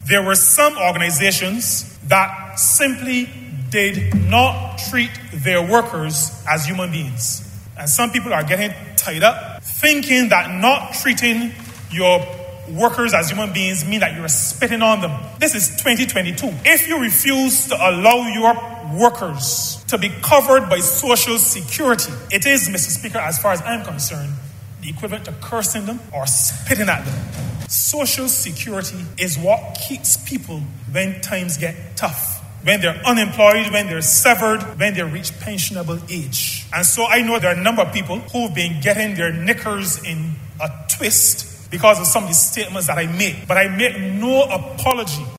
There were some organizations that simply did not treat their workers as human beings. And some people are getting tied up thinking that not treating your workers as human beings mean that you're spitting on them. This is 2022. If you refuse to allow your workers to be covered by Social Security, it is, Mr. Speaker, as far as I'm concerned, the equivalent to cursing them or spitting at them. Social Security is what keeps people when times get tough, when they're unemployed, when they're severed, when they reach pensionable age. And so I know there are a number of people who've been getting their knickers in a twist because of some of the statements that I make. But I make no apology